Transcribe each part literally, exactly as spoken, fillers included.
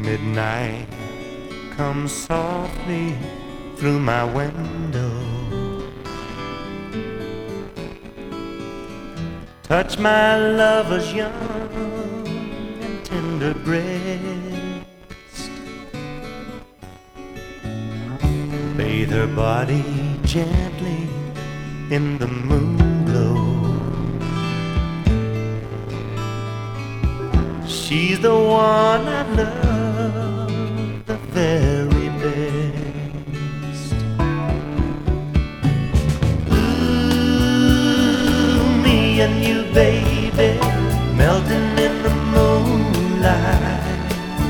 Midnight comes softly through my window, touch my lover's young and tender breast, bathe her body gently in the moon glow. She's the one I love the very best. Ooh, me and you, baby, melting in the moonlight,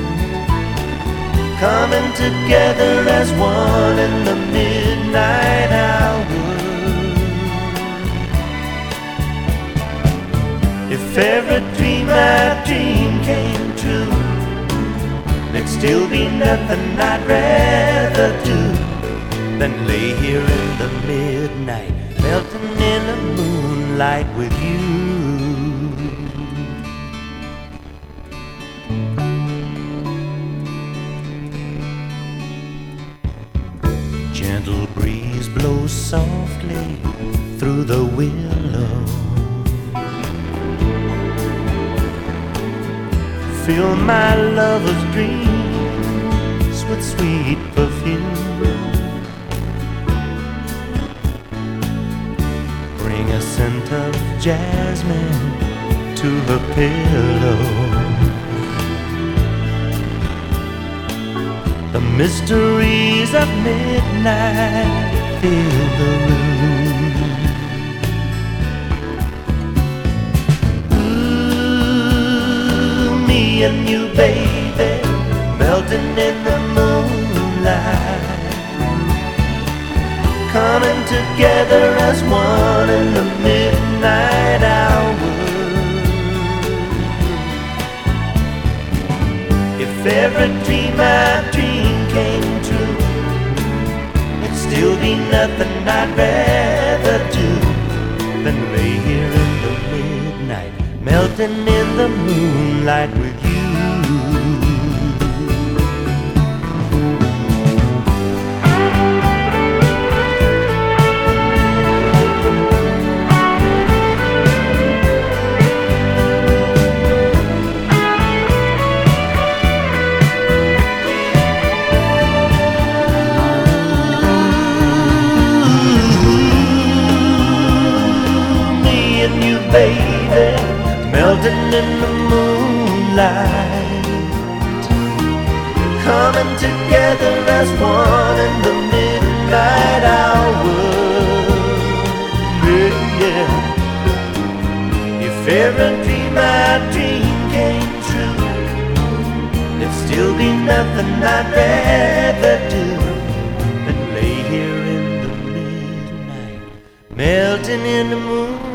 coming together as one in the midnight hour. If every dream I dream came true, there'd still be nothing I'd rather do than lay here in the midnight, melting in the moonlight with you. Gentle breeze blows softly through the willow, fill my lover's dreams with sweet perfume, bring a scent of jasmine to her pillow. The mysteries of midnight fill the room. Me and you, baby, melting in the moonlight, coming together as one in the midnight hour. If every dream I dream came true, it'd still be nothing I'd rather do than lay here in the midnight, melting in the moonlight with you. Me and you, baby, melting in the moonlight, coming together as one in the midnight hour. Yeah, yeah. If every dream I dream came true, there'd still be nothing I'd rather do than lay here in the midnight, melting in the moonlight.